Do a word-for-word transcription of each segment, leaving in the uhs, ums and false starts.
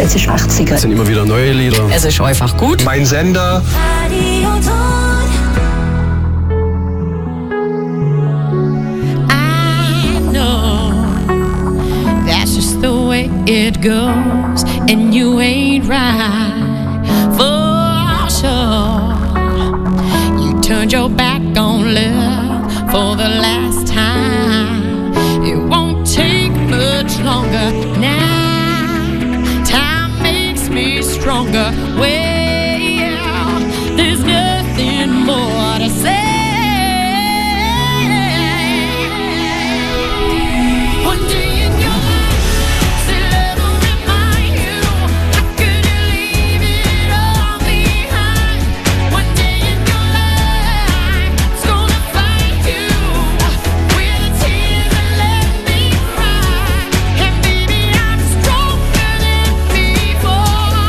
Es ist achtziger. Es sind immer wieder neue Lieder. Es ist einfach gut. Mein Sender. Radio Ton. I know that's just the way it goes, and you ain't right for sure. You turned your back on love for the last time. It won't take much longer now. Me stronger. Well, there's nothing more to say. One day in your life, say love will remind you. How could you leave it all behind? One day in your life, it's gonna find you with the tears that let me cry. And baby, I'm stronger than before.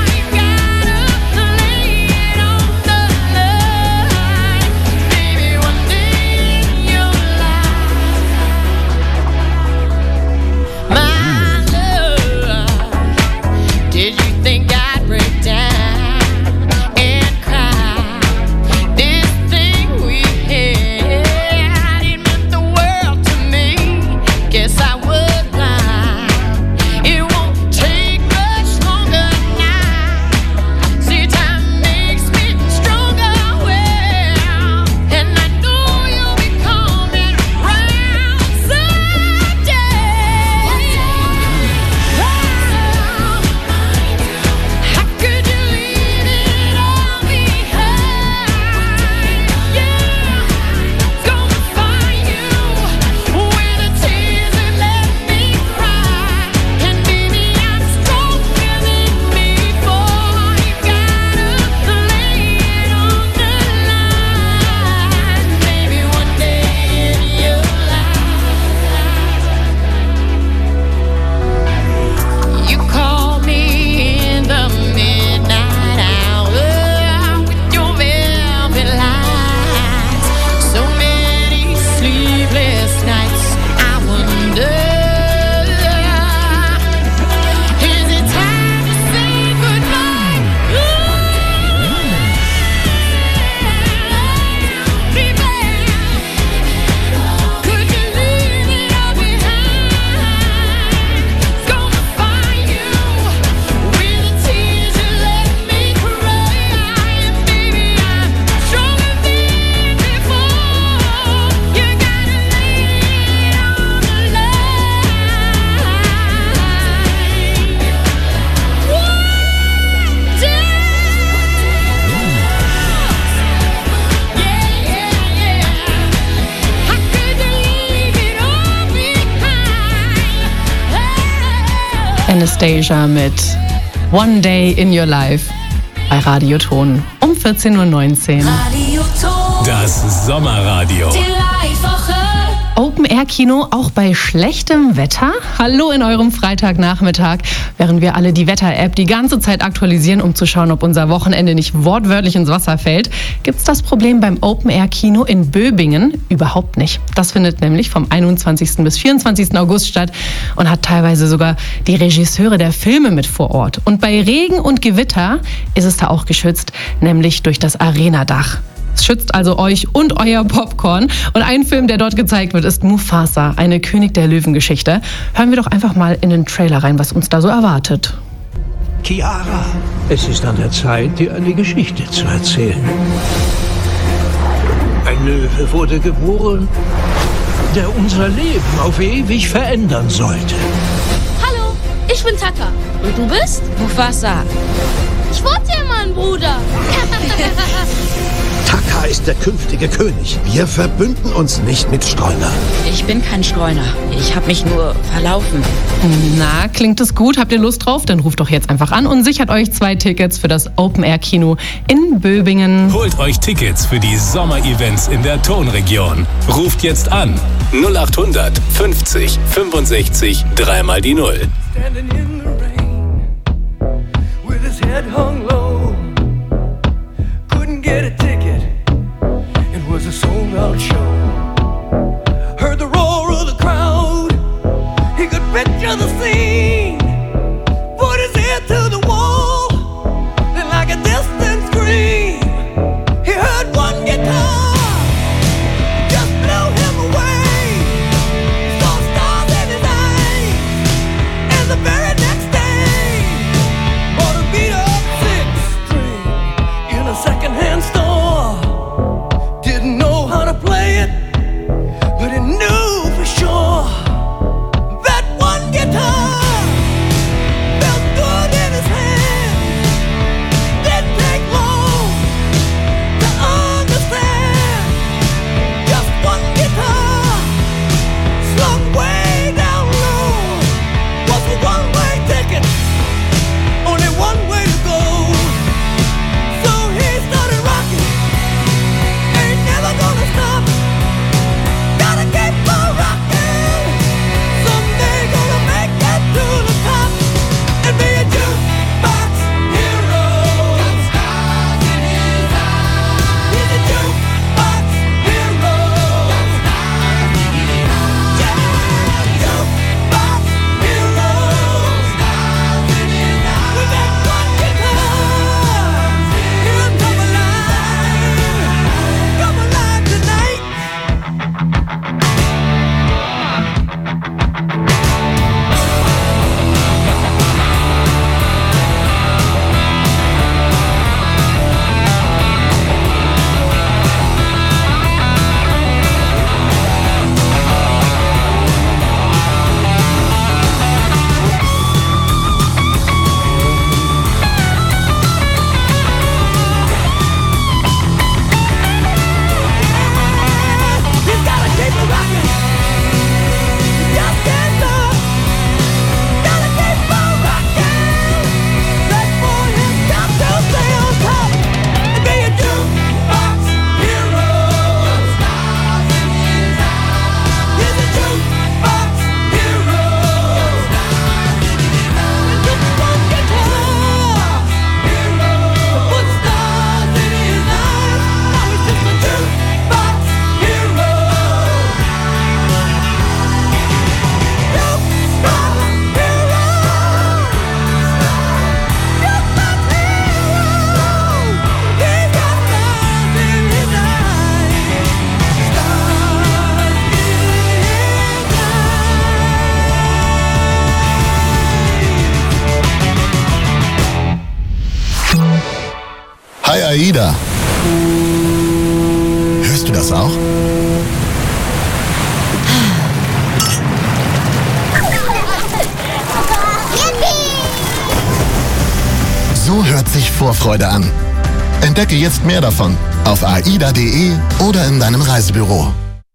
Anastasia mit One Day in Your Life bei Radio Ton um vierzehn Uhr neunzehn. Radio Ton. Das Sommerradio. Die Live-Woche. Open-Air-Kino auch bei schlechtem Wetter? Hallo in eurem Freitagnachmittag, während wir alle die Wetter-App die ganze Zeit aktualisieren, um zu schauen, ob unser Wochenende nicht wortwörtlich ins Wasser fällt. Gibt's das Problem beim Open-Air-Kino in Böbingen? Überhaupt nicht. Das findet nämlich vom einundzwanzigsten bis vierundzwanzigsten August statt und hat teilweise sogar die Regisseure der Filme mit vor Ort. Und bei Regen und Gewitter ist es da auch geschützt, nämlich durch das Arenadach. Es schützt also euch und euer Popcorn. Und ein Film, der dort gezeigt wird, ist Mufasa, eine König der Löwen-Geschichte. Hören wir doch einfach mal in den Trailer rein, was uns da so erwartet. Chiara, es ist an der Zeit, dir eine Geschichte zu erzählen. Ein Löwe wurde geboren, der unser Leben auf ewig verändern sollte. Hallo, ich bin Taka. Und du bist? Mufasa. Ich wollte ja mal einen Bruder. Taka ist der künftige König. Wir verbünden uns nicht mit Streunern. Ich bin kein Streuner. Ich habe mich nur verlaufen. Na, klingt es gut? Habt ihr Lust drauf? Dann ruft doch jetzt einfach an und sichert euch zwei Tickets für das Open-Air-Kino in Böbingen. Holt euch Tickets für die Sommerevents in der Tonregion. Ruft jetzt an. null acht hundert fünfzig fünfundsechzig dreimal die Null. Standing in the rain with his head hung low. Couldn't get a ticket. It was a sold-out show. Heard the roar of the crowd. He could picture the scene. Put his ear to the wall. AIDA. Hörst du das auch? So hört sich Vorfreude an. Entdecke jetzt mehr davon auf aida punkt de oder in deinem Reisebüro.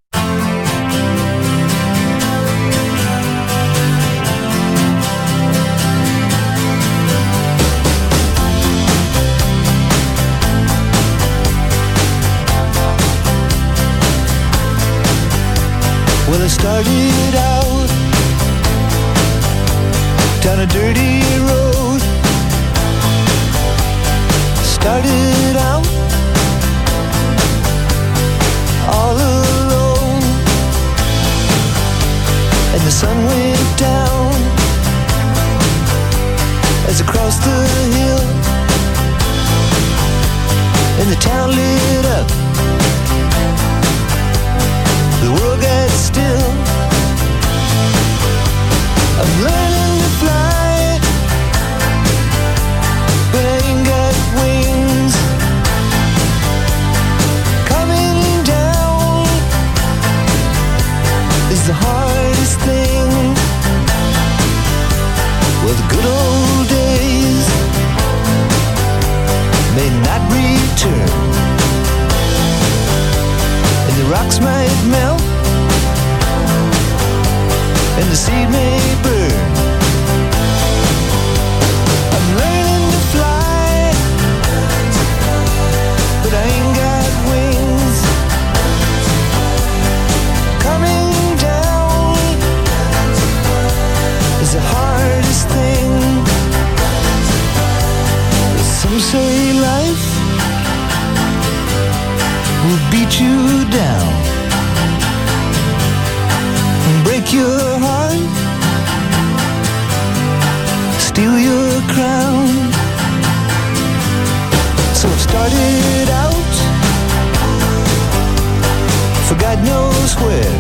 Well, it started out down a dirty road. Started out all alone, and the sun went down as I crossed the hill, and the town lit up. The world got still. I'm learning to fly, but I ain't got wings. Coming down is the hardest thing. Well, the good old days may not return, and the rocks might melt, and the seed may burn. I'm learning to fly, but I ain't got wings. Coming down is the hardest thing. Some say life will beat you down, break your heart, steal your crown. So it started out for God knows where.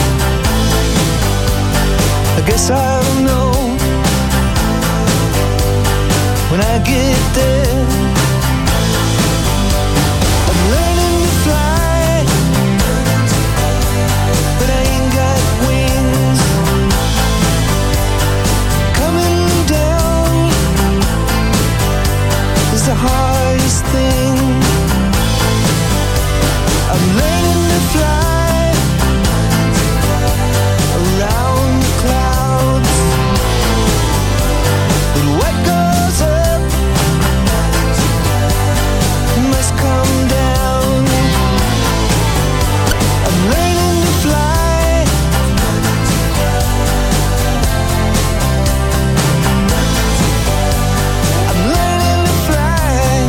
I guess I'll know when I get there. I'm learning to fly, but I ain't got wings. Coming down is the hardest thing. I'm learning to fly around the clouds, but what goes up must come down. I'm learning to fly. I'm learning to fly.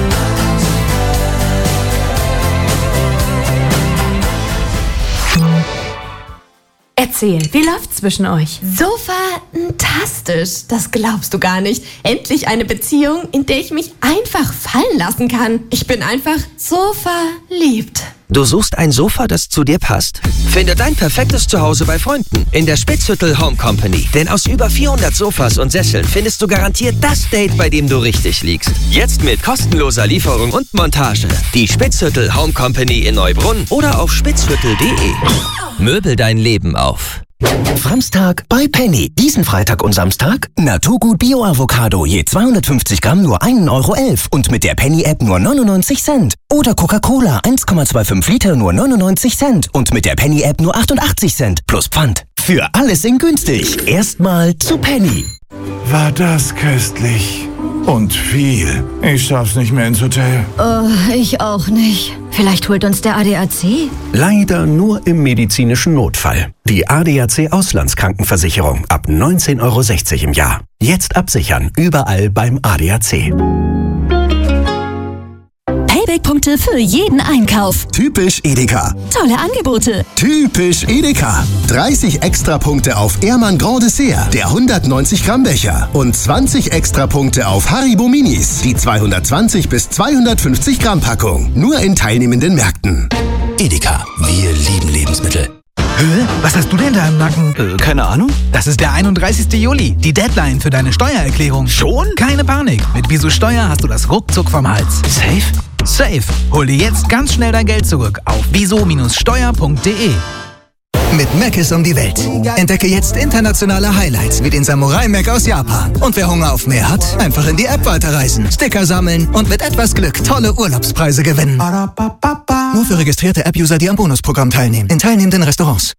Erzähl, wie läuft's zwischen euch? So fantastisch, das glaubst du gar nicht. Endlich eine Beziehung, in der ich mich einfach fallen lassen kann. Ich bin einfach so verliebt. Du suchst ein Sofa, das zu dir passt? Finde dein perfektes Zuhause bei Freunden in der Spitzhüttel Home Company. Denn aus über vierhundert Sofas und Sesseln findest du garantiert das Date, bei dem du richtig liegst. Jetzt mit kostenloser Lieferung und Montage. Die Spitzhüttel Home Company in Neubrunn oder auf spitzhüttel punkt de. Möbel dein Leben auf. Samstag bei Penny. Diesen Freitag und Samstag Naturgut Bio-Avocado je zweihundertfünfzig Gramm nur ein Euro elf und mit der Penny-App nur neunundneunzig Cent. Oder Coca-Cola eins Komma fünfundzwanzig Liter nur neunundneunzig Cent und mit der Penny-App nur achtundachtzig Cent plus Pfand. Für alles in günstig. Erstmal zu Penny. War das köstlich. Und viel. Ich schaff's nicht mehr ins Hotel. Oh, ich auch nicht. Vielleicht holt uns der A D A C? Leider nur im medizinischen Notfall. Die A D A C Auslandskrankenversicherung ab neunzehn Euro sechzig im Jahr. Jetzt absichern, überall beim A D A C. Payback-Punkte für jeden Einkauf. Typisch Edeka. Tolle Angebote. Typisch Edeka. dreißig Extrapunkte auf Ehrmann Grand Dessert, der hundertneunzig Gramm Becher. Und zwanzig Extrapunkte auf Haribo Minis, die zweihundertzwanzig bis zweihundertfünfzig Gramm Packung. Nur in teilnehmenden Märkten. Edeka. Wir lieben Lebensmittel. Hä? Was hast du denn da im Nacken? Äh, keine Ahnung. Das ist der einunddreißigste Juli, die Deadline für deine Steuererklärung. Schon? Keine Panik. Mit Wieso Steuer hast du das ruckzuck vom Hals. Safe? Safe. Hol dir jetzt ganz schnell dein Geld zurück auf wieso Steuer punkt de. Mit Mac ist um die Welt. Entdecke jetzt internationale Highlights wie den Samurai Mac aus Japan. Und wer Hunger auf mehr hat, einfach in die App weiterreisen, Sticker sammeln und mit etwas Glück tolle Urlaubspreise gewinnen. Nur für registrierte App-User, die am Bonusprogramm teilnehmen. In teilnehmenden Restaurants.